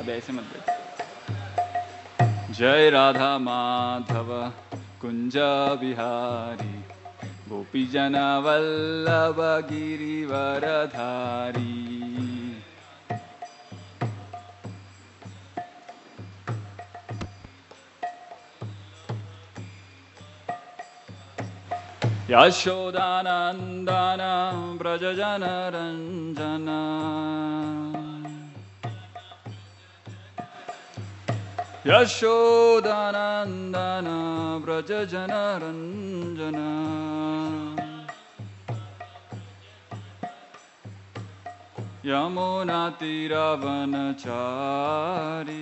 ऐसे मत बैठ। जय राधा माधव कुंज बिहारी गोपी जन वल्लभ गिरिवरधारी। यशोदानंदन ब्रज जन रंजन यशोदानंदन ब्रज जन रंजन यमुना तीरवनचारी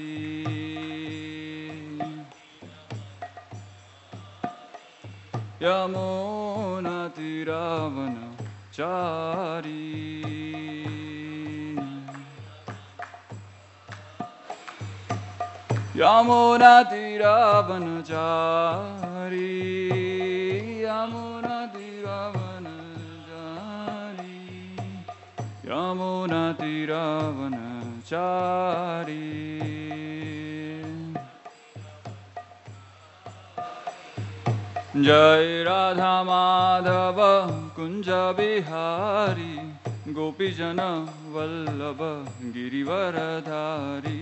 यमुना तीरवनचारी यमुना तीरवनचारी यमुना तीरवनचारी यमुना तीरवनचारी। जय राधा माधव कुंज बिहारी गोपी जन वल्लभ गिरिवरधारी।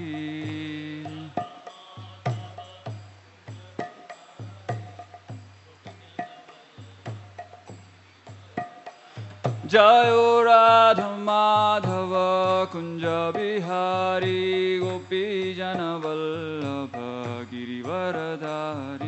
जय राधा माधव कुंज बिहारी गोपी जन वल्लभ गिरिवरधारी।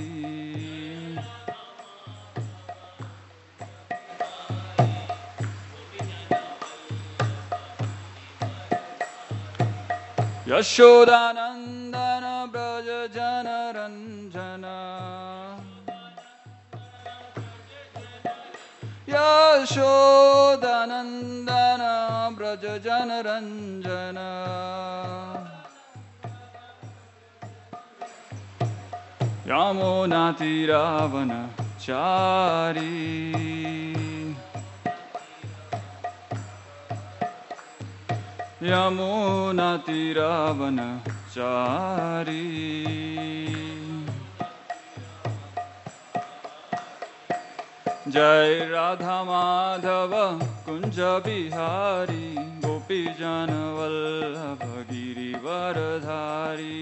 यशोदानंदन ब्रज जन रंजन यशोदानंदन ब्रज जन रंजन यमुना तीरवनचारी यमुना तीरवनचारी। जय राधा माधव कुंज बिहारी गोपी जन वल्लभ गिरिवरधारी।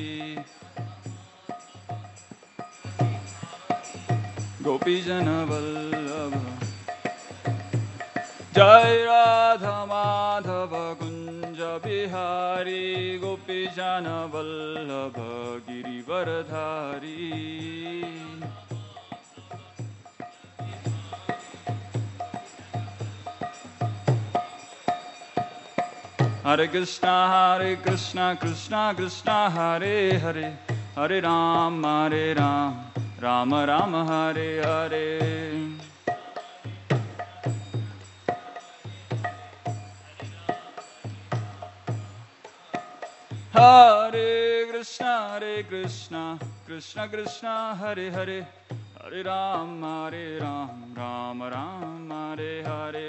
गोपी जन वल्लभ। जय राधा माधव कुंज बिहारी गोपी जन वल्लभ गिरिवरधारी। हरे कृष्णा कृष्णा कृष्णा हरे हरे हरे राम राम राम हरे हरे। हरे कृष्णा कृष्णा कृष्णा हरे हरे हरे राम राम राम हरे हरे।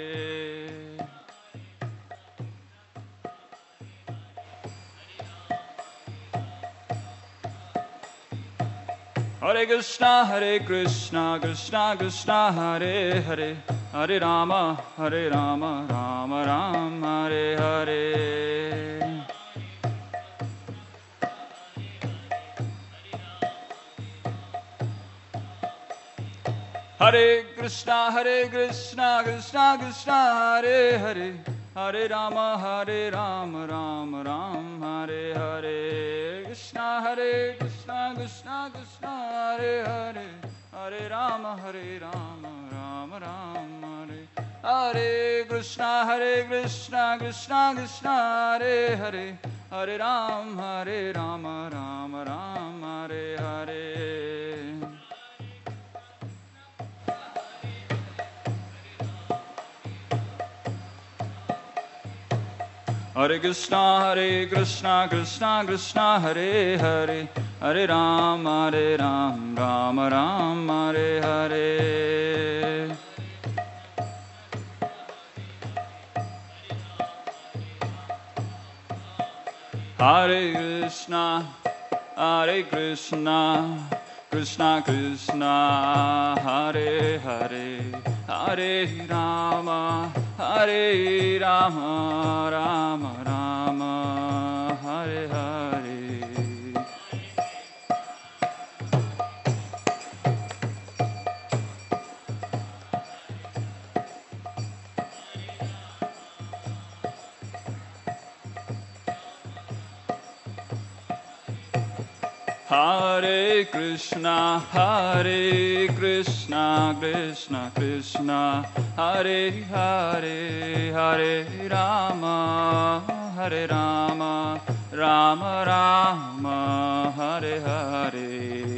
हरे कृष्णा कृष्णा कृष्णा हरे हरे हरे राम राम राम हरे हरे। हरे कृष्णा कृष्णा कृष्णा हरे हरे हरे राम राम राम हरे हरे। कृष्णा कृष्णा कृष्णा हरे हरे हरे राम राम राम हरे हरे। कृष्णा कृष्णा कृष्णा हरे हरे हरे राम राम राम हरे हरे। हरे Krishna Krishna Krishna Hare Hare Hare Ram Ram Ram Hare Hare. Hare Krishna, Hare Krishna, Krishna Krishna, Hare Hare, Hare Rama, Hare Rama, Rama Rama, Hare Hare. Hare Krishna, Krishna Krishna, Hare Hare, Hare Rama, Rama Rama, Hare Hare.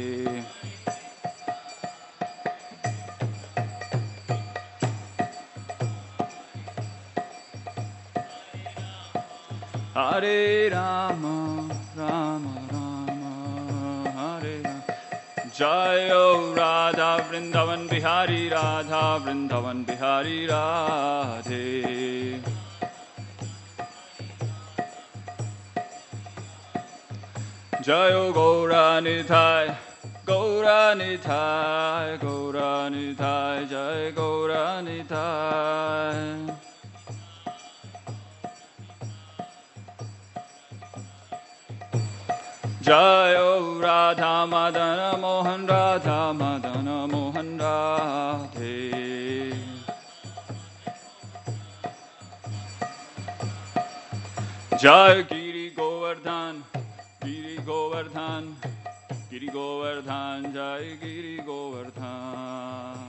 Hare Rama, Rama Rama, Hare Rama. Jayo Radha Vrindavan Bihari, Radha Vrindavan Bihari Radhe. Jayo Gaura Nithai, Gaura Nithai, Gaura Nithai, Jai Gaura Nithai. Jayo Radha Madana Mohan, Radha Madana Mohan Radhe. Jai Giri Govardhan, Giri Govardhan, Giri Govardhan, Jai Giri Govardhan.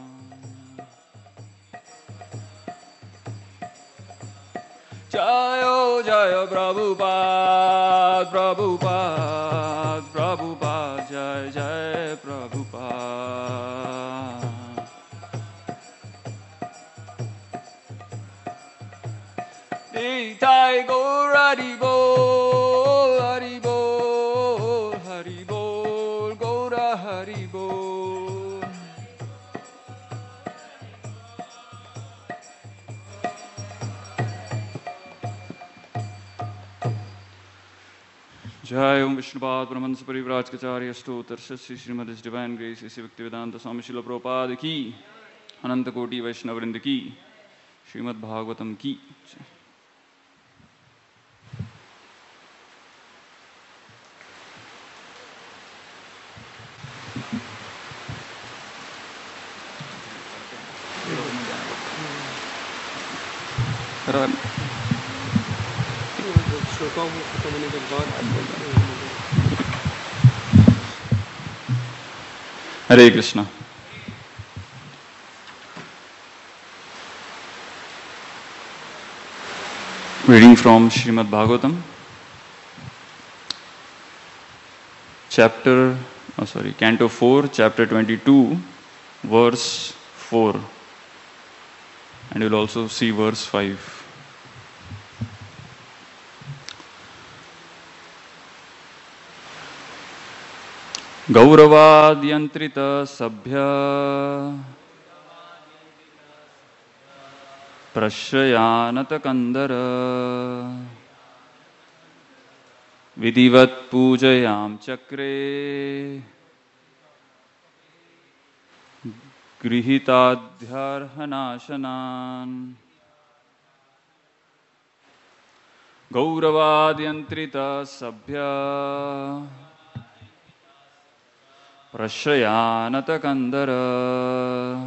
Jayo Jayo Prabhupada, Prabhupada, Prabhupada, Jai Jai Prabhupada. Nitai Gaur Hari Bol, Hari Bol, Hari Bol, Gaura Hari Bol. Jai Om Vishnupad Brahman Parivraj Kacharya Stotar Shri Srimad His Divine Grace Isi Bhaktivedanta Swami Srila Prabhupada Ki Ananta Koti Vaishnavrinda Ki Srimad Bhagavatam Ki. Hare Krishna. Reading from Srimad Bhagavatam, Canto 4, Chapter 22, verse 4. And you'll also see verse 5. Gauravadyantrit sabhya prashrayanata kandara vidivat pujayam chakre grihitadhyarhanashanan. Gauravadyantrita sabhya prashrayanata kandara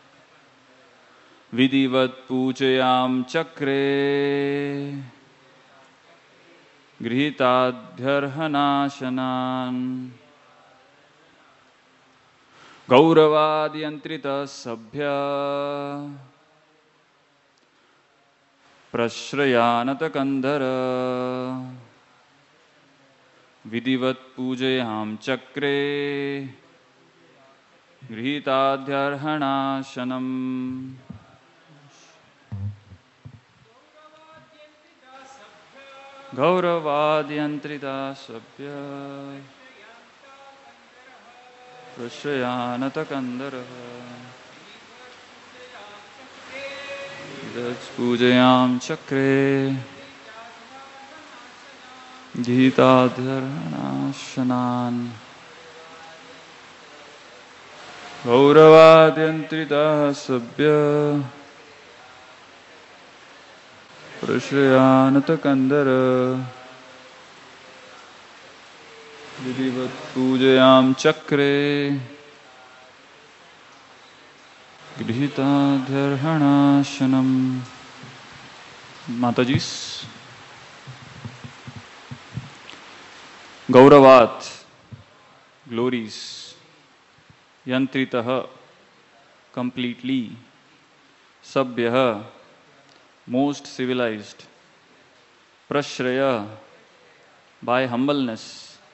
vidivat pujayam chakre grihitadhyarhanashanan. Gauravadyantrita sabhya prashrayanata kandara vidivat pujayam chakre grihitadhyarhanashanam. Gauravadyantrita sabhya prashrayanata kandara vidivat pujayam chakre गीताधरणाशनान् गौरवाद्यन्त्रितः सभ्य प्रश्रयानतकन्दर विधिवत् पूजयां चक्रे गृहीताध्यर्हणाशनम्. माताजी's गौरवात, glories, yantritah, completely, sabhyah, most civilized, prashraya, by humbleness,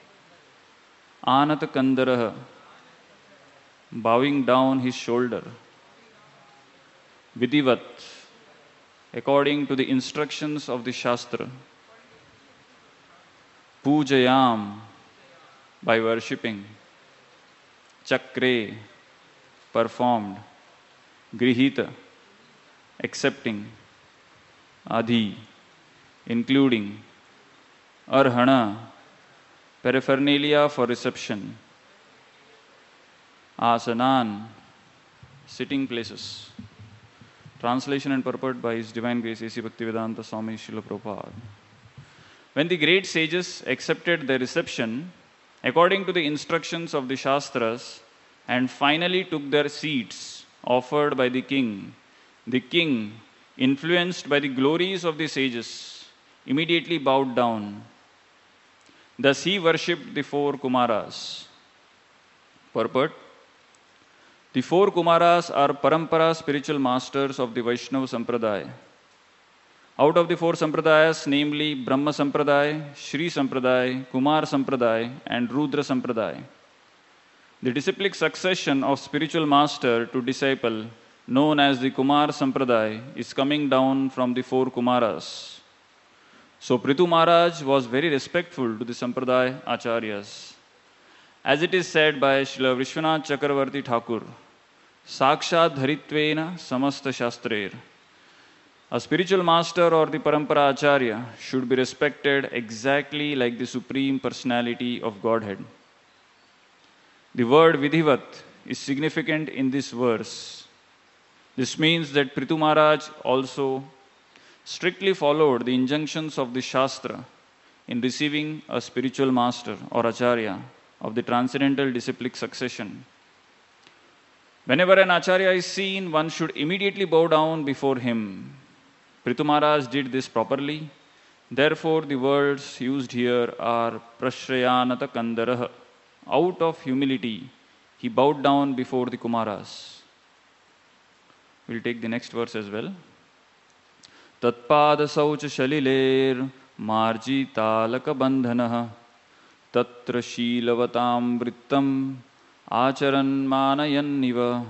anat kandarah, bowing down his shoulder, vidivat, according to the instructions of the Shastra, Pujayam, by worshipping, Chakre, performed, Grihita, accepting, Adhi, including, Arhana, paraphernalia for reception, Asanan, sitting places. Translation and purport by His Divine Grace A.C. Bhaktivedanta Swami Srila Prabhupada. When the great sages accepted their reception according to the instructions of the Shastras and finally took their seats offered by the king, influenced by the glories of the sages, immediately bowed down. Thus he worshipped the four Kumaras. Purport: the four Kumaras are Parampara spiritual masters of the Vaishnava Sampradaya. Out of the four Sampradayas, namely Brahma Sampradaya, Shri Sampradaya, Kumar Sampradaya, and Rudra Sampradaya, the disciplic succession of spiritual master to disciple, known as the Kumar Sampradaya, is coming down from the four Kumaras. So Prithu Maharaj was very respectful to the Sampradaya Acharyas. As it is said by Srila Vishwanath Chakravarti Thakur, Sakshat Dharitvena Samasta Shastrer, a spiritual master or the Parampara Acharya should be respected exactly like the Supreme Personality of Godhead. The word Vidhivat is significant in this verse. This means that Prithu Maharaj also strictly followed the injunctions of the Shastra in receiving a spiritual master or Acharya of the transcendental disciplic succession. Whenever an Acharya is seen, one should immediately bow down before him. Prithu Maharaj did this properly. Therefore, the words used here are Prashrayanata Kandarah. Out of humility, he bowed down before the Kumaras. We'll take the next verse as well. Tatpada saucha shaliler marji talaka bandhanah tatra shilavatam vrittam acharan manayan niva.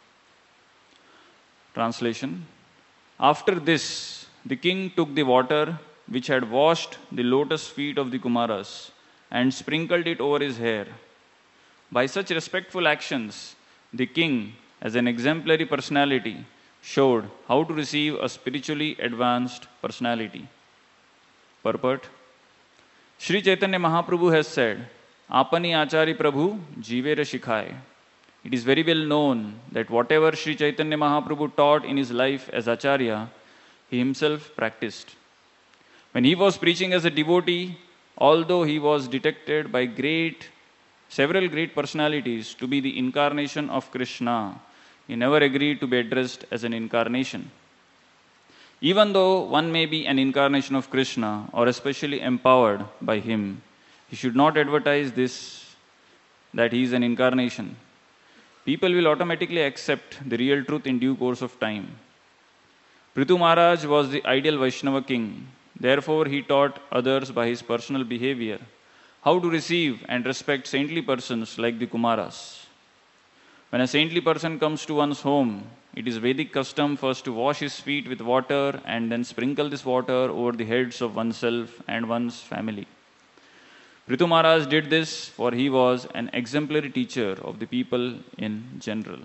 Translation: after this, the king took the water which had washed the lotus feet of the Kumaras and sprinkled it over his hair. By such respectful actions, the king, as an exemplary personality, showed how to receive a spiritually advanced personality. Purport: Sri Chaitanya Mahaprabhu has said, Apani Achari Prabhu Jivera Shikhai. It is very well known that whatever Sri Chaitanya Mahaprabhu taught in his life as Acharya, he himself practiced. When he was preaching as a devotee, although he was detected by several great personalities to be the incarnation of Krishna, he never agreed to be addressed as an incarnation. Even though one may be an incarnation of Krishna or especially empowered by him, he should not advertise this, that he is an incarnation. People will automatically accept the real truth in due course of time. Prithu Maharaj was the ideal Vaishnava king. Therefore, he taught others by his personal behavior how to receive and respect saintly persons like the Kumaras. When a saintly person comes to one's home, it is Vedic custom first to wash his feet with water and then sprinkle this water over the heads of oneself and one's family. Prithu Maharaj did this for he was an exemplary teacher of the people in general.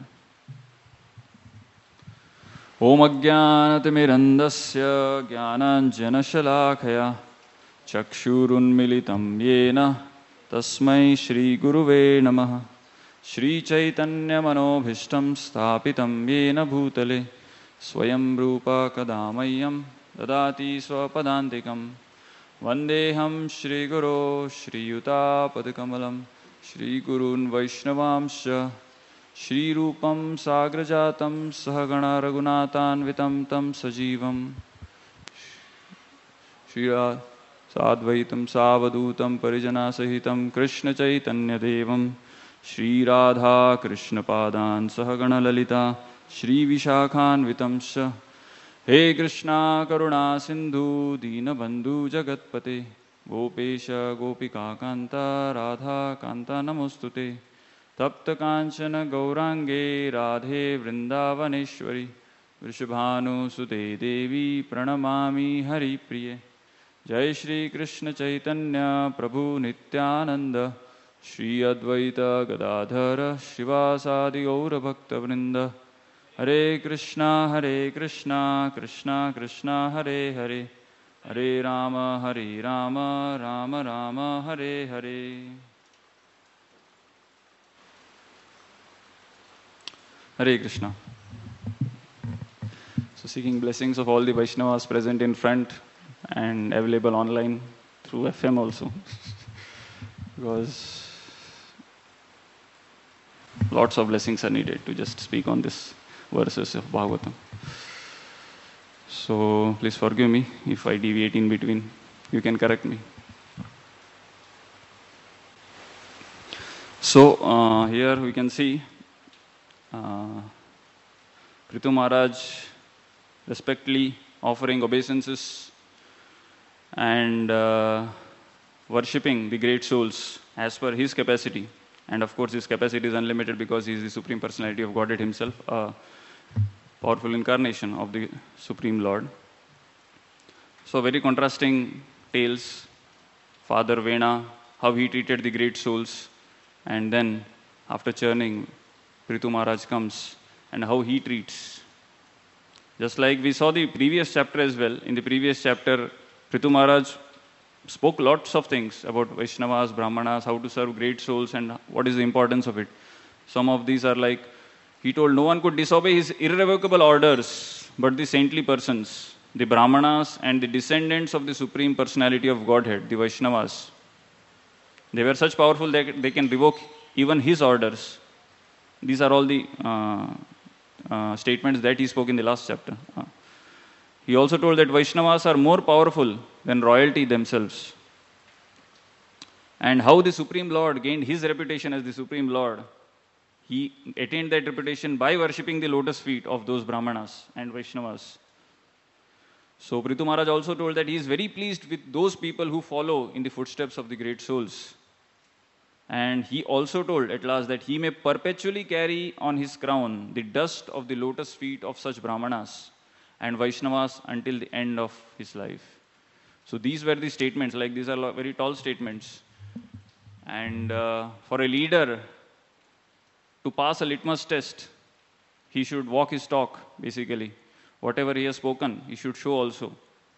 Om Ajnanatirmirandasya Jnananjanashalakaya चक्षुरुन्मिलितं येन तस्मै श्रीगुरुवे नमः। श्रीचैतन्यमनोभीष्टं स्थापितं येन भूतले स्वयं रूप कदा मह्यं ददाति स्वपदान्तिकं। वन्देऽहं श्रीगुरो श्रीयुतापदकमलं श्रीगुरून् वैष्णवांश्च श्रीरूपं साग्रजातं सहगणा रघुनाथान्वितं तं सजीवं साद्वैतं सावधूतं परिजनसहितं कृष्णचैतन्यदेवं श्रीराधाकृष्णपादान् सहगणललिता श्रीविशाखान्वितंश्च। हे कृष्णा करुणा सिन्धु दीनबन्धु जगत्पते गोपेश गोपिकान्त राधाकान्त नमोऽस्तुते। तप्तकाञ्चन गौराङ्गे राधे वृन्दावनेश्वरि वृषभानुसुते देवी प्रणमामि हरिप्रिये। जय श्री कृष्ण चैतन्य प्रभु नित्यानंद श्री अद्वैत गदाधर श्रीवासादि गौरभक्तवृंद। हरे Krishna Krishna Krishna Hare Hare Hare Ram Ram Ram Hare Hare. Hare Krishna. So seeking blessings of all the Vaishnavas present in front and available online through FM also, because lots of blessings are needed to just speak on this verses of Bhagavatam. So please forgive me if I deviate in between. You can correct me. So here we can see Prithu Maharaj respectfully offering obeisances and worshipping the great souls as per his capacity. And of course, his capacity is unlimited because he is the Supreme Personality of Godhead himself, a powerful incarnation of the Supreme Lord. So very contrasting tales. Father Vena, how he treated the great souls, and then after churning, Prithu Maharaj comes and how he treats. Just like we saw the previous chapter as well. In the previous chapter, Prithu Maharaj spoke lots of things about Vaishnavas, Brahmanas, how to serve great souls and what is the importance of it. Some of these are like, he told no one could disobey his irrevocable orders, but the saintly persons, the Brahmanas and the descendants of the Supreme Personality of Godhead, the Vaishnavas. They were such powerful that they can revoke even his orders. These are all the statements that he spoke in the last chapter. He also told that Vaishnavas are more powerful than royalty themselves. And how the Supreme Lord gained his reputation as the Supreme Lord. He attained that reputation by worshipping the lotus feet of those Brahmanas and Vaishnavas. So Prithu Maharaj also told that he is very pleased with those people who follow in the footsteps of the great souls. And he also told at last that he may perpetually carry on his crown the dust of the lotus feet of such Brahmanas and Vaishnavas until the end of his life. So these were the statements, like these are very tall statements. And for a leader to pass a litmus test, he should walk his talk, basically. Whatever he has spoken, he should show also.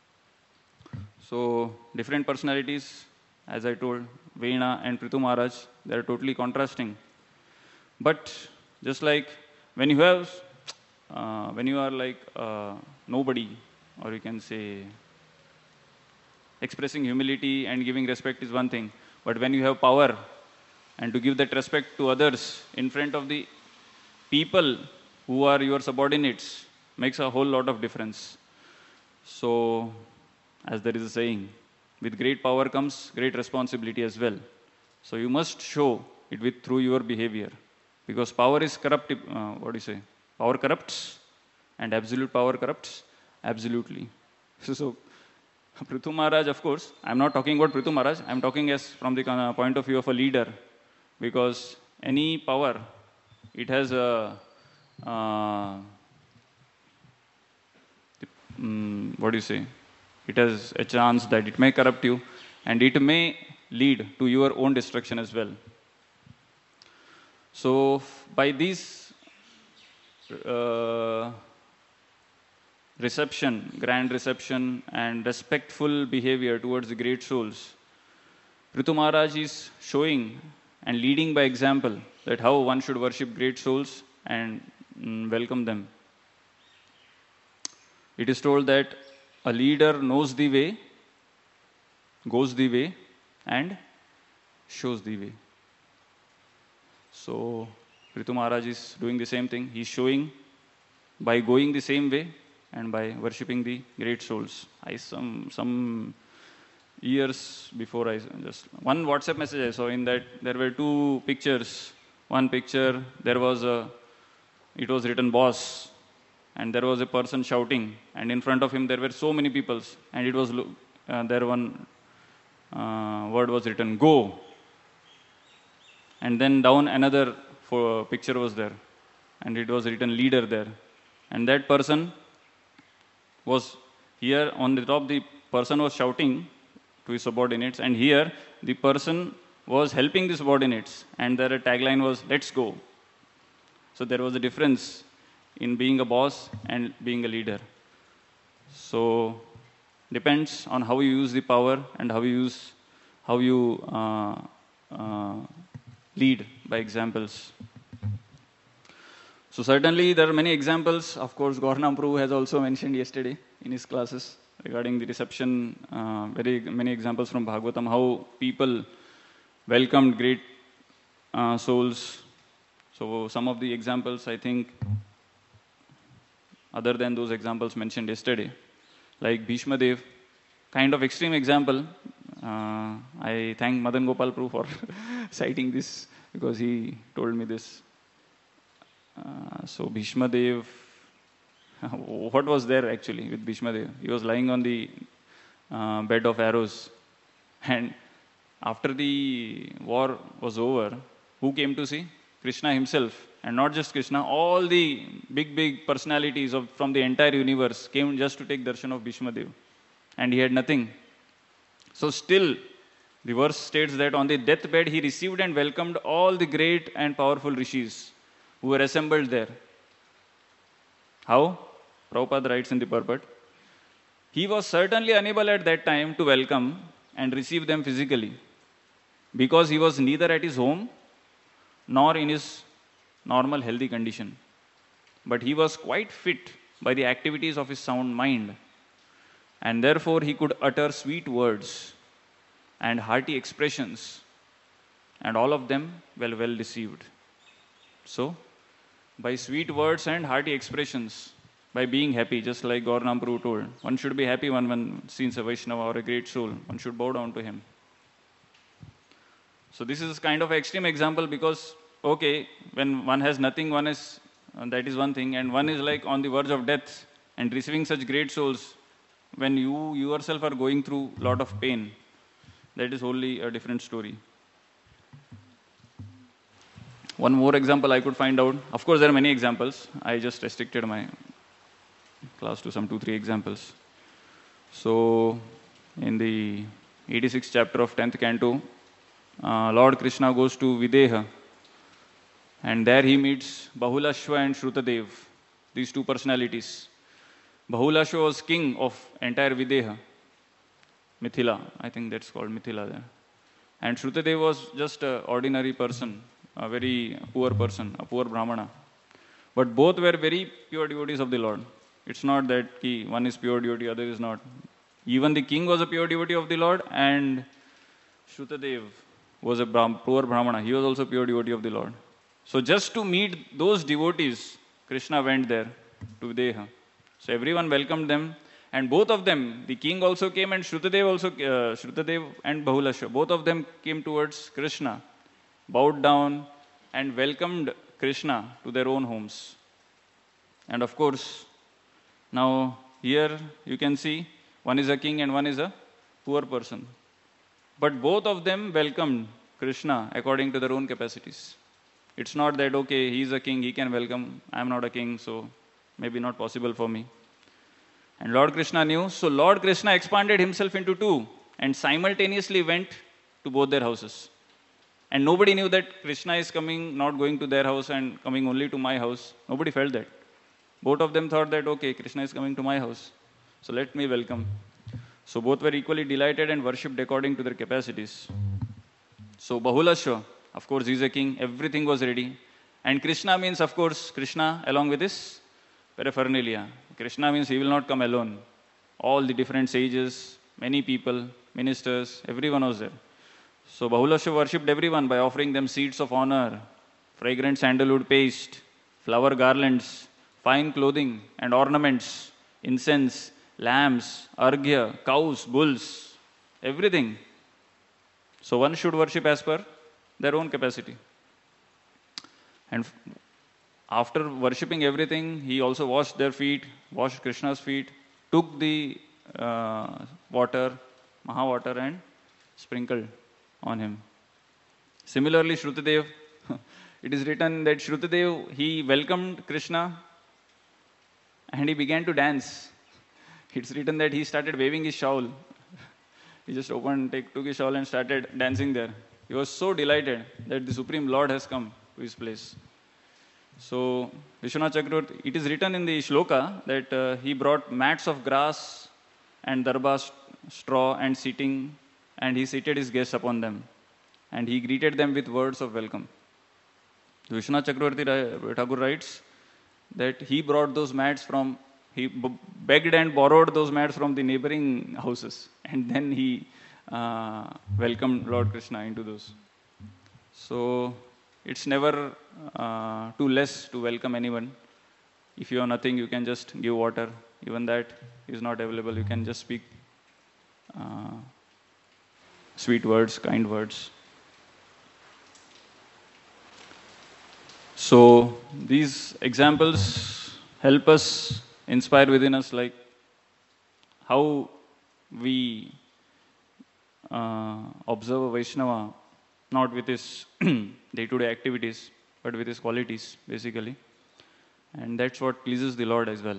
So different personalities, as I told, Vena and Prithu Maharaj, they are totally contrasting. But just like when you are like nobody, or you can say expressing humility and giving respect is one thing. But when you have power and to give that respect to others in front of the people who are your subordinates makes a whole lot of difference. So, as there is a saying, with great power comes great responsibility as well. So you must show it through your behavior, because power is corrupt. Power corrupts, and absolute power corrupts absolutely. So Prithu Maharaj, of course, I'm not talking about Prithu Maharaj. I'm talking as from the point of view of a leader, because any power, it has a It has a chance that it may corrupt you, and it may lead to your own destruction as well. So by these reception, grand reception, and respectful behavior towards the great souls, Prithu Maharaj is showing and leading by example that how one should worship great souls and welcome them. It is told that a leader knows the way, goes the way, and shows the way. So, Prithu Maharaj is doing the same thing. He is showing by going the same way and by worshipping the great souls. Some years before, I just one WhatsApp message I saw in that there were two pictures. One picture, it was written boss, and there was a person shouting, and in front of him there were so many people, and it was there one word was written go, and then down another picture was there, and it was written leader there, and that person was here on the top. The person was shouting to his subordinates, and here the person was helping the subordinates, and their tagline was let's go. So there was a difference in being a boss and being a leader. So depends on how you use the power and how you lead by examples. So certainly there are many examples. Of course, Gaurnam Prabhu has also mentioned yesterday in his classes regarding the reception, very many examples from Bhagavatam, how people welcomed great souls. So some of the examples, I think, other than those examples mentioned yesterday, like Bhishma Dev, kind of extreme example. I thank Madan Gopal Prabhu for citing this because he told me this. So Bhishma Dev, what was there actually with Bhishma Dev? He was lying on the bed of arrows, and after the war was over, who came to see? Krishna himself, and not just Krishna, all the big personalities from the entire universe came just to take darshan of Bhishma Dev, and he had nothing. So still, the verse states that on the deathbed he received and welcomed all the great and powerful rishis who were assembled there. How? Prabhupada writes in the purport, he was certainly unable at that time to welcome and receive them physically, because he was neither at his home nor in his normal healthy condition. But he was quite fit by the activities of his sound mind, and therefore he could utter sweet words and hearty expressions, and all of them well received. So, by sweet words and hearty expressions, by being happy, just like Gaurnam Prabhu told, one should be happy when one sees a Vaishnava or a great soul. One should bow down to him. So this is kind of an extreme example because, okay, when one has nothing, that is one thing, and one is like on the verge of death and receiving such great souls, when you yourself are going through a lot of pain, that is wholly a different story. One more example I could find out. Of course, there are many examples. I just restricted my class to some 2-3 examples. So, in the 86th chapter of 10th canto, Lord Krishna goes to Videha, and there he meets Bahulashva and Shrutadev, these two personalities. Bahulashva was king of entire Videha, Mithila, I think that's called Mithila there. And Shrutadev was just an ordinary person, a very poor person, a poor Brahmana. But both were very pure devotees of the Lord. It's not that one is pure devotee, other is not. Even the king was a pure devotee of the Lord, and Shrutadev was a poor Brahmana. He was also a pure devotee of the Lord. So just to meet those devotees, Krishna went there to Videha. So everyone welcomed them, and both of them, the king also came, and Shrutadev and Bahulashva, both of them came towards Krishna, bowed down and welcomed Krishna to their own homes. And of course, now here you can see one is a king and one is a poor person. But both of them welcomed Krishna according to their own capacities. It's not that, okay, he is a king, he can welcome, I am not a king, so maybe not possible for me. And Lord Krishna knew, so Lord Krishna expanded himself into two and simultaneously went to both their houses. And nobody knew that Krishna is coming, not going to their house and coming only to my house. Nobody felt that. Both of them thought that, okay, Krishna is coming to my house, so let me welcome. So both were equally delighted and worshipped according to their capacities. So Bahulashva, of course, he is a king, everything was ready. And Krishna means, of course, Krishna along with his paraphernalia. Krishna means he will not come alone. All the different sages, many people, ministers, everyone was there. So Bahulashva worshipped everyone by offering them seats of honor, fragrant sandalwood paste, flower garlands, fine clothing and ornaments, incense, lambs, arghya, cows, bulls, everything. So one should worship as per their own capacity. And after worshipping everything, he also washed their feet, washed Krishna's feet, took the water, Maha water, and sprinkled on him. Similarly, Shrutadev, it is written that Shrutadev, he welcomed Krishna and he began to dance. It's written that he started waving his shawl. He just took his shawl and started dancing there. He was so delighted that the Supreme Lord has come to his place. So, Vishwanath Chakravarti, it is written in the shloka that he brought mats of grass and darbar straw and seating, and he seated his guests upon them. And he greeted them with words of welcome. Vishwanath Chakravarti Thakur writes that he brought those mats from, he begged and borrowed those mats from the neighboring houses, and then he welcomed Lord Krishna into those. So it's never too less to welcome anyone. If you have nothing, you can just give water. Even that is not available. You can just speak sweet words, kind words. So these examples help us, inspire within us, like how we observe a Vaishnava, not with his day-to-day activities, but with his qualities, basically. And that's what pleases the Lord as well.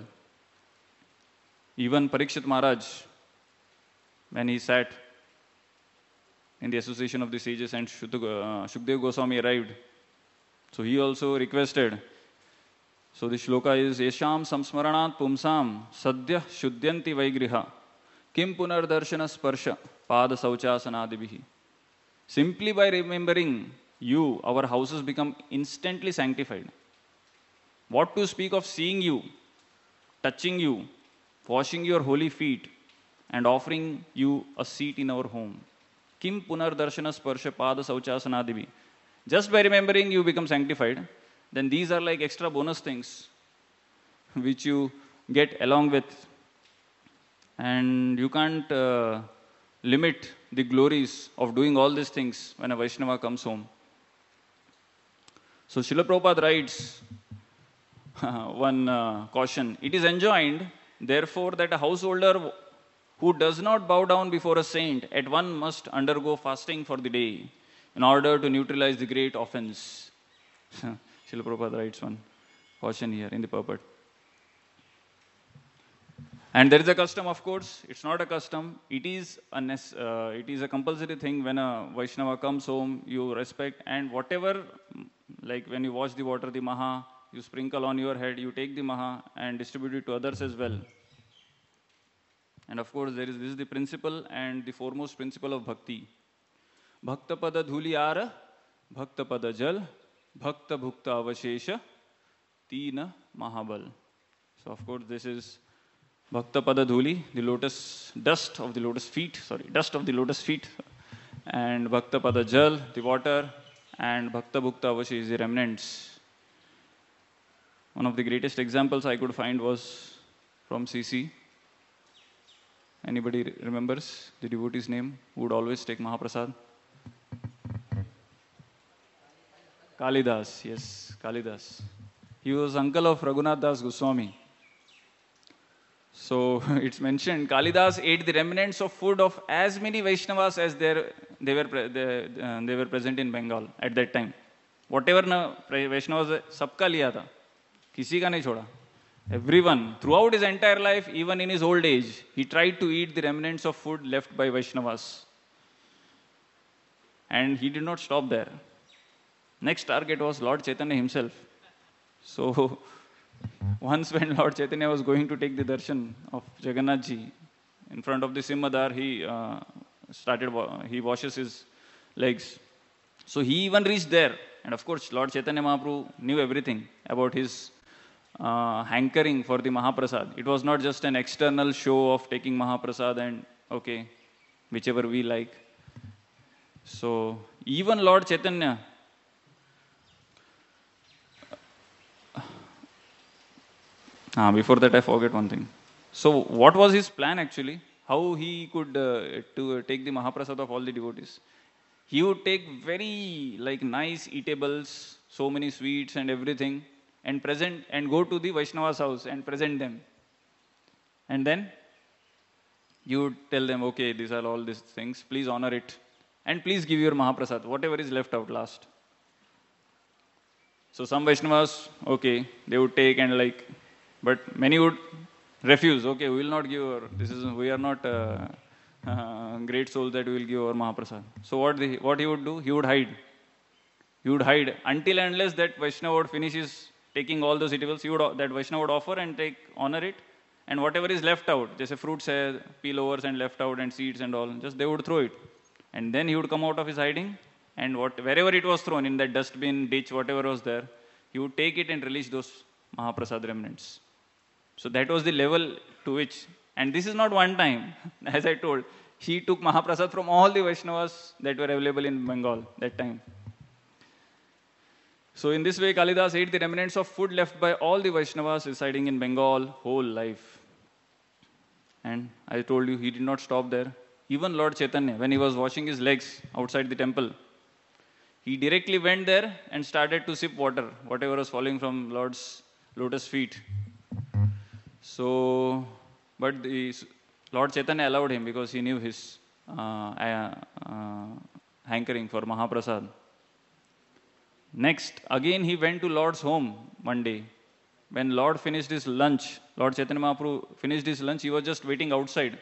Even Parikshit Maharaj, when he sat in the association of the sages and Shukdev Goswami arrived, so he also requested. So the shloka is, Yesham samsmaranat pumsam sadhya shuddyanti vaigriha kim punar darshana sparsha pada sauchasanadibihi. Simply by remembering you, our houses become instantly sanctified. What to speak of seeing you, touching you, washing your holy feet, and offering you a seat in our home. Kim punar darshana sparsha pada sauchasanadibihi. Just by remembering you become sanctified, then these are like extra bonus things which you get along with. And you can't limit the glories of doing all these things when a Vaishnava comes home. So Srila Prabhupada writes one caution. It is enjoined, therefore, that a householder who does not bow down before a saint at one must undergo fasting for the day in order to neutralize the great offense. Srila Prabhupada writes one caution here in the purport. And there is a custom, of course. It's not a custom. It is a compulsory thing. When a Vaishnava comes home, you respect, and whatever, like when you wash the water, the Maha, you sprinkle on your head, you take the Maha and distribute it to others as well. And of course, this is the principle and the foremost principle of bhakti. Bhakta pada dhuli ara, bhakta pada jal, bhakta bhukta avashesha, tina mahabal. So of course this is bhakta pada dhuli, the lotus, dust of the lotus feet, and bhakta pada jal, the water, and bhakta bhukta avashesha is the remnants. One of the greatest examples I could find was from CC. Anybody remembers the devotee's name who would always take Mahaprasad? Kalidas, yes, Kalidas. He was uncle of Raghunath Das Goswami. So it's mentioned, Kalidas ate the remnants of food of as many Vaishnavas as they were present in Bengal at that time. Whatever Vaishnavas, sabka liya tha, kisi ka nahi choda. Everyone, throughout his entire life, even in his old age, he tried to eat the remnants of food left by Vaishnavas. And he did not stop there. Next target was Lord Chaitanya himself. So Once when Lord Chaitanya was going to take the darshan of Jagannath Ji, in front of the Simhadar, he washes his legs. So he even reached there. And of course, Lord Chaitanya Mahaprabhu knew everything about his hankering for the Mahaprasad. It was not just an external show of taking Mahaprasad and, okay, whichever we like. So even Lord Chaitanya, before that I forget one thing. So what was his plan actually? How he could to take the Mahaprasad of all the devotees? He would take very like nice eatables, so many sweets and everything, and present and go to the Vaishnava's house and present them. And then you would tell them, okay, these are all these things, please honor it. And please give your Mahaprasad, whatever is left out last. So some Vaishnavas, okay, they would take and like, but many would refuse. Okay, we will not give. We are not great souls that we will give our Mahaprasad. So what he would do? He would hide. He would hide until and unless that Vaishnava would finish his taking all those eatables. That Vaishnava would offer and honor it, and whatever is left out, just fruits, peel overs and left out, and seeds and all, just they would throw it, and then he would come out of his hiding, and wherever it was thrown in that dustbin, ditch, whatever was there, he would take it and release those Mahaprasad remnants. So that was the level to which, and this is not one time, as I told, he took Mahaprasad from all the Vaishnavas that were available in Bengal that time. So in this way, Kalidas ate the remnants of food left by all the Vaishnavas residing in Bengal whole life. And I told you, he did not stop there. Even Lord Chaitanya, when he was washing his legs outside the temple, he directly went there and started to sip water, whatever was falling from Lord's lotus feet. So, but Lord Chaitanya allowed him because he knew his hankering for Mahaprasad. Next, again he went to Lord's home one day. When Lord finished his lunch, Lord Chaitanya Mahaprabhu finished his lunch, he was just waiting outside.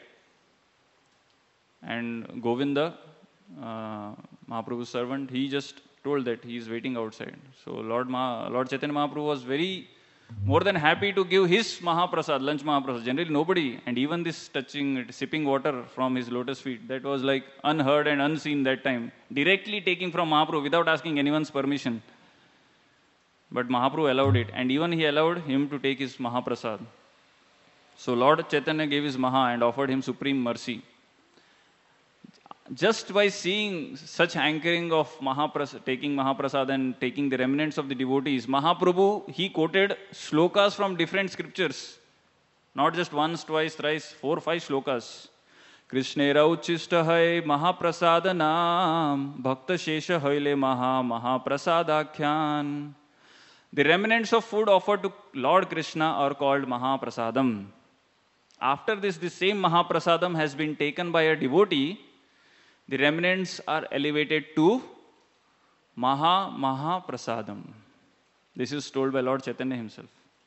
And Govinda, Mahaprabhu's servant, he just told that he is waiting outside. So Lord Chaitanya Mahaprabhu was more than happy to give his Mahaprasad, lunch Mahaprasad. Generally nobody, and even this sipping water from his lotus feet, that was like unheard and unseen that time. Directly taking from Mahaprabhu without asking anyone's permission. But Mahaprabhu allowed it, and even he allowed him to take his Mahaprasad. So Lord Chaitanya gave his Maha and offered him supreme mercy. Just by seeing such hankering of taking Mahaprasad and taking the remnants of the devotees, Mahaprabhu, he quoted shlokas from different scriptures. Not just once, twice, thrice, 4, 5 shlokas. Krishnera uchishta hai Mahaprasadanam Bhakta Shesha haile Mahaprasadakyan. The remnants of food offered to Lord Krishna are called Mahaprasadam. After this, the same Mahaprasadam has been taken by a devotee. The remnants are elevated to Mahaprasadam. This is told by Lord Chaitanya himself.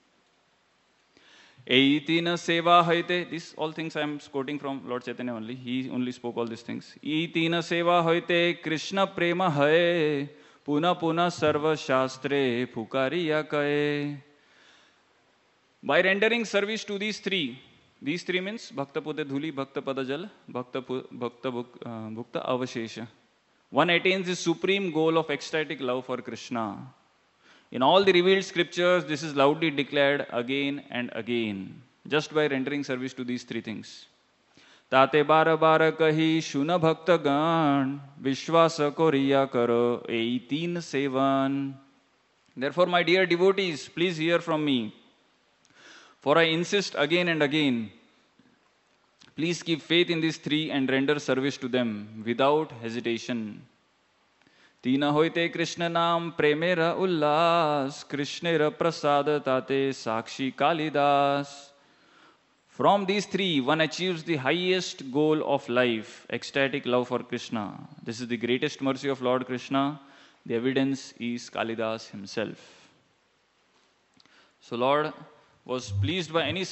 Eitina seva haite. These all things I am quoting from Lord Chaitanya only. He only spoke all these things. Eitina seva haite Krishna prema hai Puna puna sarva shastre phukariya kaye. By rendering service to these three means Bhakta Pude Dhuli, Bhakta Pada Jal, Bhakta Bhukta Avashesha. One attains the supreme goal of ecstatic love for Krishna. In all the revealed scriptures, this is loudly declared again and again, just by rendering service to these three things. Tate bara bara kahi shuna bhakta gan vishwasa koriya karo 18 sevan. Therefore, my dear devotees, please hear from me. For I insist again and again, please keep faith in these three and render service to them without hesitation. Tina hoite Krishna nam premera ullas, Krishnera prasada tate sakshi Kalidas. From these three, one achieves the highest goal of life, ecstatic love for Krishna. This is the greatest mercy of Lord Krishna. The evidence is Kalidas himself. So Lord was pleased by any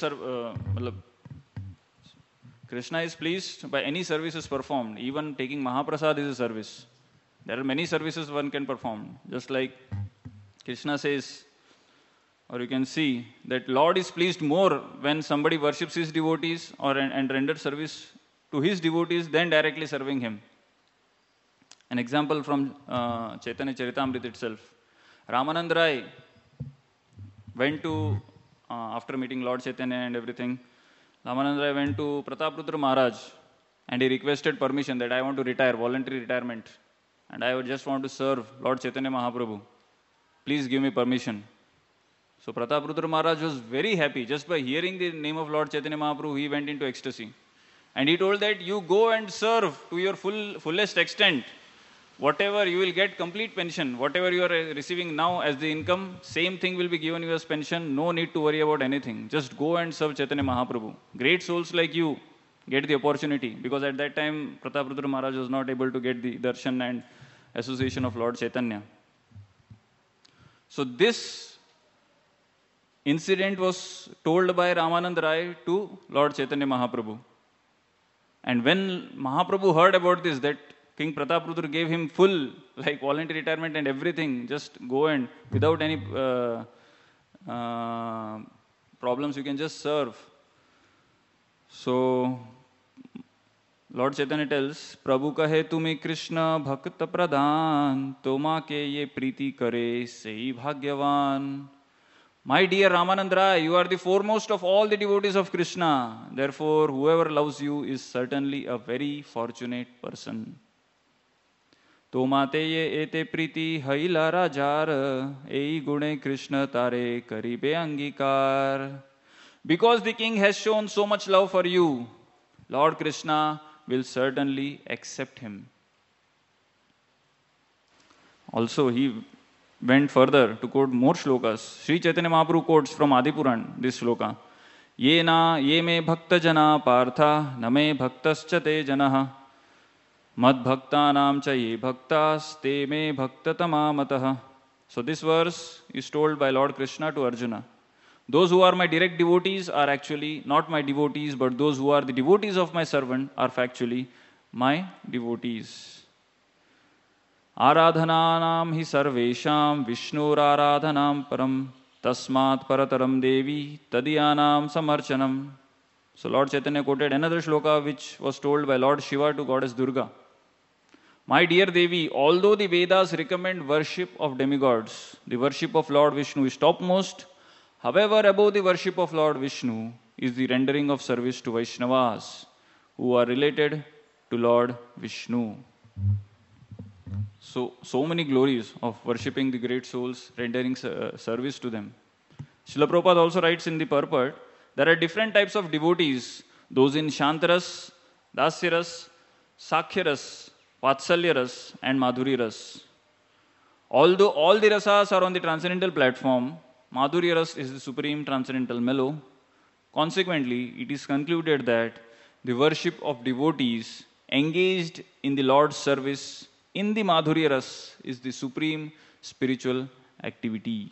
Krishna is pleased by any services performed. Even taking Mahaprasad is a service. There are many services one can perform. Just like Krishna says, or you can see that Lord is pleased more when somebody worships his devotees and renders service to his devotees than directly serving him. An example from Chaitanya Charitamrita itself. Ramanand Rai went to, after meeting Lord Chaitanya and everything, Ramanand Rai went to Prataprudra Maharaj and he requested permission that I want to retire, voluntary retirement, and I would just want to serve Lord Chaitanya Mahaprabhu. Please give me permission. So Prataprudra Maharaj was very happy. Just by hearing the name of Lord Chaitanya Mahaprabhu, he went into ecstasy. And he told that you go and serve to your fullest extent. Whatever you will get complete pension, whatever you are receiving now as the income, same thing will be given you as pension. No need to worry about anything. Just go and serve Chaitanya Mahaprabhu. Great souls like you get the opportunity, because at that time Prataprudra Maharaj was not able to get the darshan and association of Lord Chaitanya. So this incident was told by Ramanand Rai to Lord Chaitanya Mahaprabhu. And when Mahaprabhu heard about this, that King Prataprudra gave him full, like voluntary retirement and everything, just go and without any problems, you can just serve. So, Lord Chaitanya tells, Prabhu kahe tumi Krishna bhakta pradhan, toma ke ye priti kare sei bhagyavan. My dear Ramanand Rai, you are the foremost of all the devotees of Krishna. Therefore, whoever loves you is certainly a very fortunate person. Tomate ye ete priti haila rajar, ei gune Krishna tare karibe angikar. Because the king has shown so much love for you, Lord Krishna will certainly accept him. Also, he went further to quote more shlokas. Sri Chaitanya Mahaprabhu quotes from Adipuran this shloka. Ye me bhakta jana partha, name bhaktascha te janah. Mad bhaktanam cha ye bhaktas, te me bhaktatama matah. So this verse is told by Lord Krishna to Arjuna. Those who are my direct devotees are actually not my devotees, but those who are the devotees of my servant are factually my devotees. Aradhananam hi sarvesham Vishnur aradhanam param tasmat parataram devi tadiyanam samarchanam. So Lord Chaitanya quoted another shloka which was told by Lord Shiva to Goddess Durga. My dear Devi, although the Vedas recommend worship of demigods, the worship of Lord Vishnu is topmost. However, above the worship of Lord Vishnu is the rendering of service to Vaishnavas, who are related to Lord Vishnu. So many glories of worshipping the great souls, rendering service to them. Srila Prabhupada also writes in the purport, there are different types of devotees, those in Shantaras, Dasyaras, Sakhyaras, Vatsalyaras, and Madhuryaras. Although all the rasas are on the transcendental platform, Madhurya Ras is the supreme transcendental mellow. Consequently, it is concluded that the worship of devotees engaged in the Lord's service in the Madhurya Ras is the supreme spiritual activity.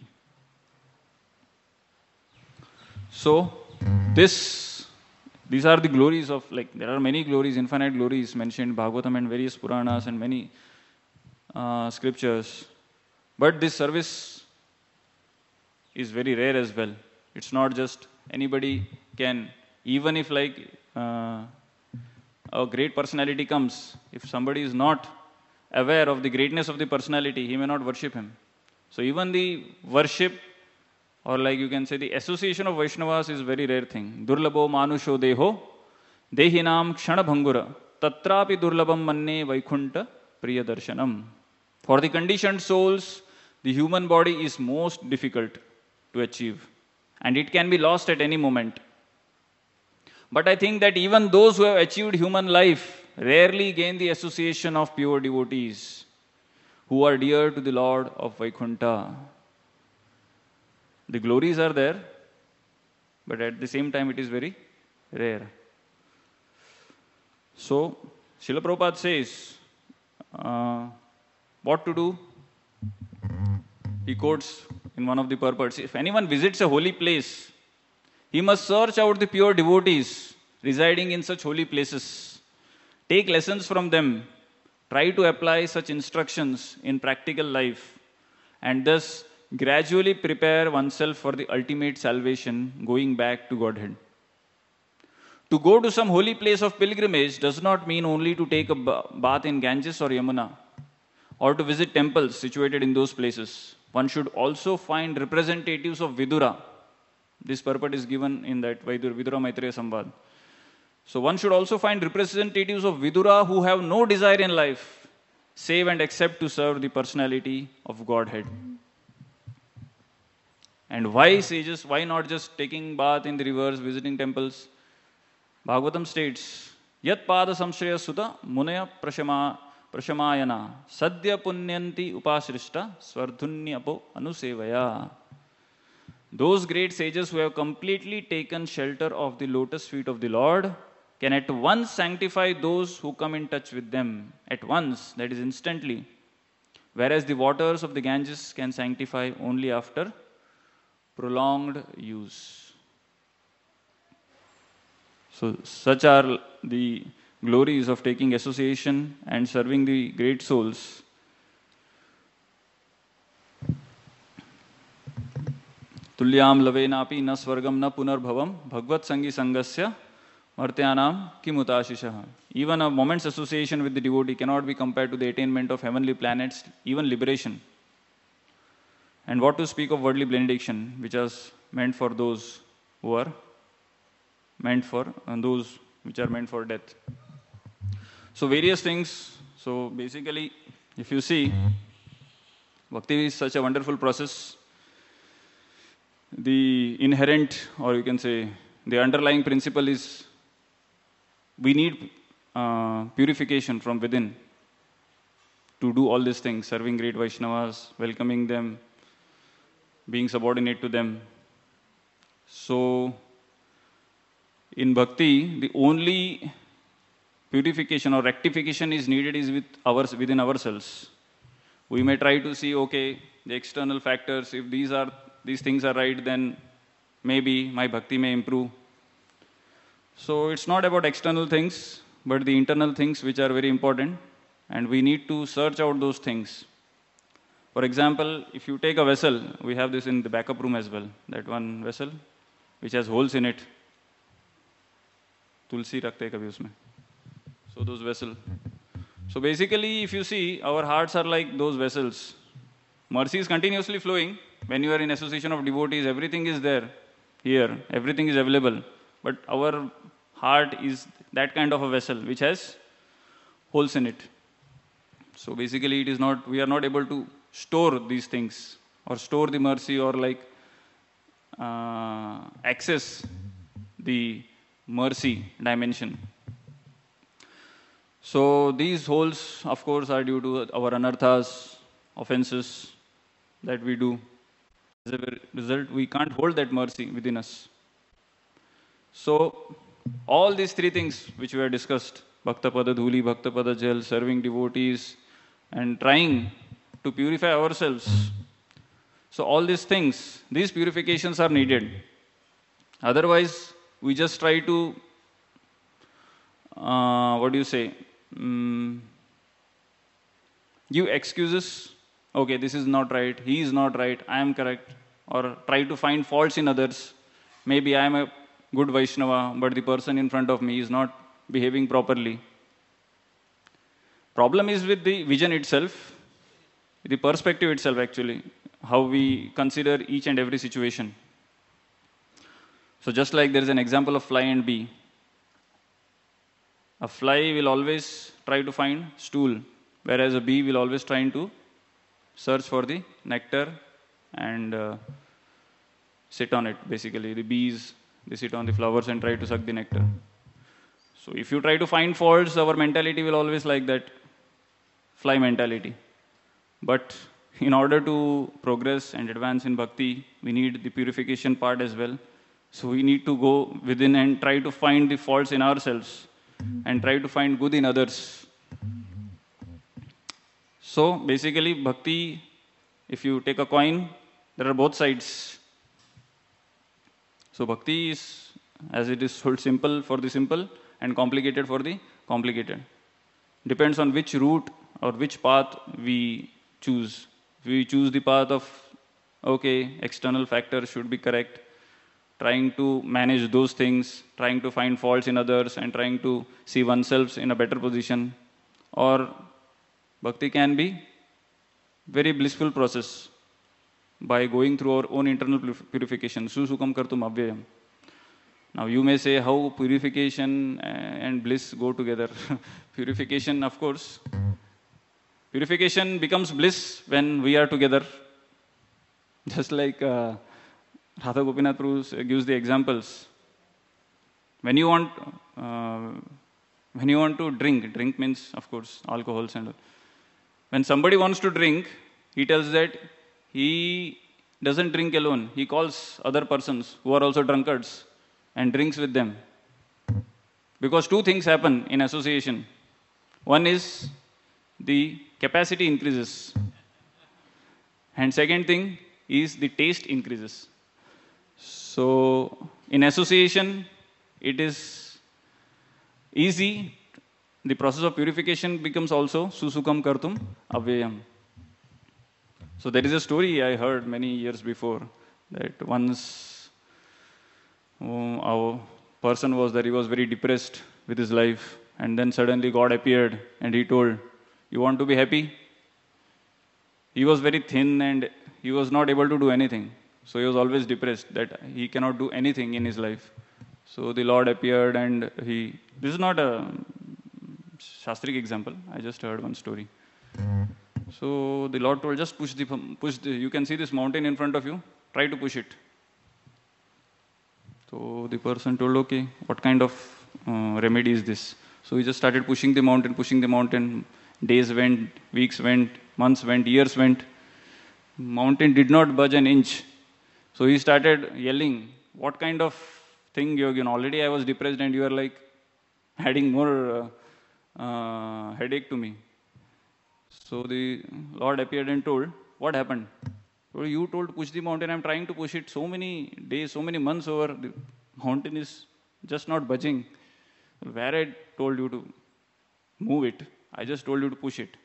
So, these are the glories of, there are many glories, infinite glories mentioned in Bhagavatam and various Puranas and many scriptures. But this service is very rare as well. It's not just anybody can, even if a great personality comes, if somebody is not aware of the greatness of the personality, he may not worship him. So even the worship, or you can say the association of Vaishnavas is very rare thing. Durlabho manusho deho, dehinam kshana bhangura, tatrapi durlabham manne vaikunta priya darshanam. For the conditioned souls, the human body is most difficult to achieve, and it can be lost at any moment. But I think that even those who have achieved human life rarely gain the association of pure devotees who are dear to the Lord of Vaikunta. The glories are there, but at the same time it is very rare. So, Srila Prabhupada says, what to do? He quotes in one of the purports, if anyone visits a holy place, he must search out the pure devotees residing in such holy places. Take lessons from them. Try to apply such instructions in practical life. And thus, gradually prepare oneself for the ultimate salvation, going back to Godhead. To go to some holy place of pilgrimage does not mean only to take a bath in Ganges or Yamuna, or to visit temples situated in those places. One should also find representatives of Vidura. This purport is given in that Vidura Maitreya Samvad. So one should also find representatives of Vidura who have no desire in life, save and except to serve the personality of Godhead. And why sages? Why not just taking bath in the rivers, visiting temples? Bhagavatam states, Yat pada samshraya sutta munaya prashamayana sadhya punyanti upasrishta swardhunyapo anusevaya. Those great sages who have completely taken shelter of the lotus feet of the Lord can at once sanctify those who come in touch with them. At once, that is instantly. Whereas the waters of the Ganges can sanctify only after prolonged use. So, such are the glories of taking association and serving the great souls. Tulyam lavenapi na swargam na punarbhavam bhagvat sangi sangasya martyanam kimutashishaha. Even a moment's association with the devotee cannot be compared to the attainment of heavenly planets, even liberation. And what to speak of worldly benediction, which is meant for those who are meant for, and those which are meant for death. So various things. So basically, if you see, bhakti is such a wonderful process. The inherent, or you can say, the underlying principle is we need purification from within to do all these things, serving great Vaishnavas, welcoming them, being subordinate to them. So, in bhakti, the only purification or rectification is needed is within ourselves. We may try to see, okay, the external factors, if these things are right, then maybe my bhakti may improve. So it's not about external things, but the internal things which are very important, and we need to search out those things. For example, if you take a vessel, we have this in the backup room as well, that one vessel which has holes in it. Tulsi rakhte kabhi usme. So those vessels. So basically, if you see, our hearts are like those vessels. Mercy is continuously flowing. When you are in association of devotees, everything is there, here, everything is available. But our heart is that kind of a vessel which has holes in it. So basically, we are not able to store these things or store the mercy or access the mercy dimension. So these holes, of course, are due to our anarthas, offenses that we do. As a result, we can't hold that mercy within us. So all these three things which we have discussed, Bhaktapada Dhuli, Bhaktapada Jal, serving devotees, and trying to purify ourselves. So all these things, these purifications are needed. Otherwise, we just try to, give excuses. Okay, this is not right, he is not right, I am correct. Or try to find faults in others. Maybe I am a good Vaishnava, but the person in front of me is not behaving properly. Problem is with the vision itself, the perspective itself actually, how we consider each and every situation. So just like there is an example of fly and bee. A fly will always try to find stool, whereas a bee will always try to search for the nectar and sit on it. Basically, the bees, they sit on the flowers and try to suck the nectar. So if you try to find faults, our mentality will always like that fly mentality. But in order to progress and advance in bhakti, we need the purification part as well. So we need to go within and try to find the faults in ourselves and try to find good in others. So basically, bhakti, if you take a coin, there are both sides. So bhakti is, as it is told, simple for the simple and complicated for the complicated. Depends on which route or which path we choose. If we choose the path of okay, external factors should be correct, trying to manage those things, trying to find faults in others, and trying to see oneself in a better position. Or bhakti can be very blissful process by going through our own internal purification. Susukam kartum avyayam. Now you may say how purification and bliss go together. Purification, of course. Purification becomes bliss when we are together. Just like Radha Gopinath Prabhu gives the examples. When you want to drink means, of course, alcohols and all. When somebody wants to drink, he tells that he doesn't drink alone. He calls other persons who are also drunkards and drinks with them. Because two things happen in association. One is the capacity increases. And second thing is the taste increases. So in association, it is easy. The process of purification becomes also susukam kartum avyayam. So there is a story I heard many years before that once our person was that he was very depressed with his life, and then suddenly God appeared and he told, "You want to be happy?" He was very thin and he was not able to do anything. So he was always depressed that he cannot do anything in his life. So the Lord appeared and this is not a Shastric example, I just heard one story. So the Lord told, just you can see this mountain in front of you, try to push it. So the person told, okay, what kind of remedy is this? So he just started pushing the mountain. Days went, weeks went, months went, years went. Mountain did not budge an inch. So he started yelling, what kind of thing you are, already I was depressed and you are like adding more headache to me. So the Lord appeared and told, what happened? So you told to push the mountain, I'm trying to push it so many days, so many months over, the mountain is just not budging. Where I told you to move it, I just told you to push it.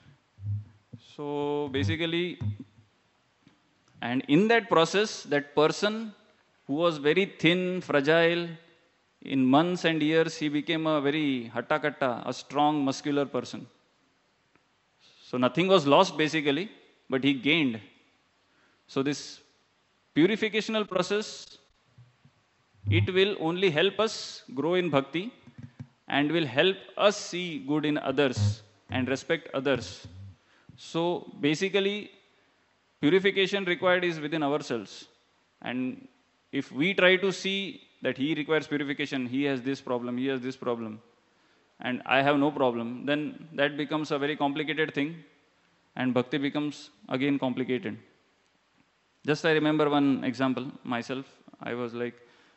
So basically, and in that process, that person who was very thin, fragile, in months and years, he became a very hatta-katta, a strong, muscular person. So nothing was lost basically, but he gained. So this purificational process, it will only help us grow in bhakti and will help us see good in others and respect others. So basically, purification required is within ourselves. And if we try to see that he requires purification, he has this problem, and I have no problem, then that becomes a very complicated thing, and bhakti becomes again complicated. Just I remember one example myself. I was like,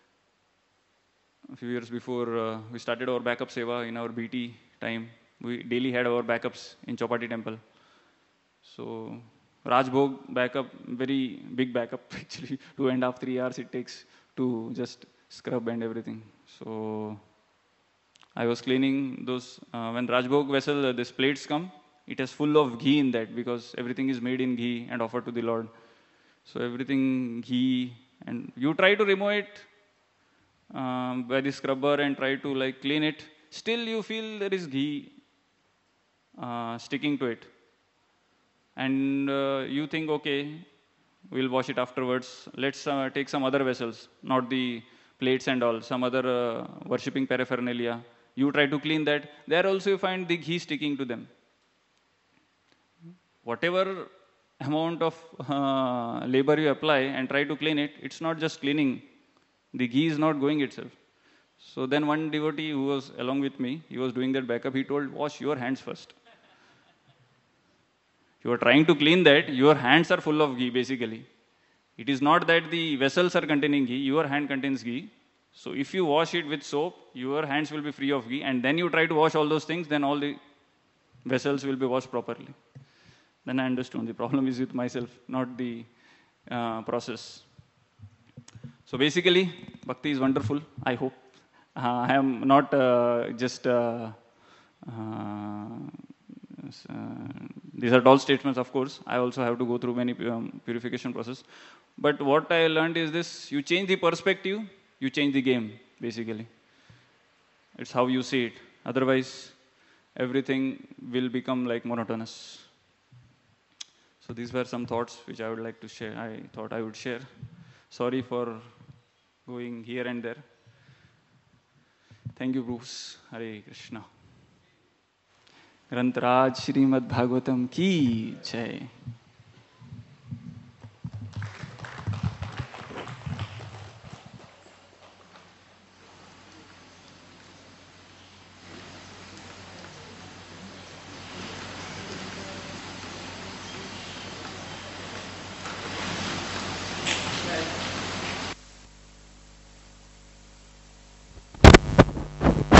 a few years before we started our backup seva in our BT time, we daily had our backups in Chopati temple. So Rajbhog backup, very big backup actually, 2.5, 3 hours it takes to just scrub and everything. So I was cleaning those, when Rajbhog vessel, these plates come, it has full of ghee in that because everything is made in ghee and offered to the Lord. So everything ghee, and you try to remove it by the scrubber and try to like clean it. Still you feel there is ghee sticking to it. And you think, okay, we'll wash it afterwards. Let's take some other vessels, not the plates and all, some other worshipping paraphernalia. You try to clean that. There also you find the ghee sticking to them. Whatever amount of labor you apply and try to clean it, it's not just cleaning. The ghee is not going itself. So then one devotee who was along with me, he was doing that backup, he told, wash your hands first. You are trying to clean that, your hands are full of ghee basically. It is not that the vessels are containing ghee, your hand contains ghee. So if you wash it with soap, your hands will be free of ghee, and then you try to wash all those things, then all the vessels will be washed properly. Then I understood the problem is with myself, not the process. So basically, bhakti is wonderful, I hope. I am not just These are all statements, of course. I also have to go through many purification process. But what I learned is this: you change the perspective, you change the game, basically. It's how you see it. Otherwise, everything will become like monotonous. So these were some thoughts which I would like to share. I thought I would share. Sorry for going here and there. Thank you, Bruce. Hare Krishna. ग्रंथराज Shrimad Bhagavatam की जय.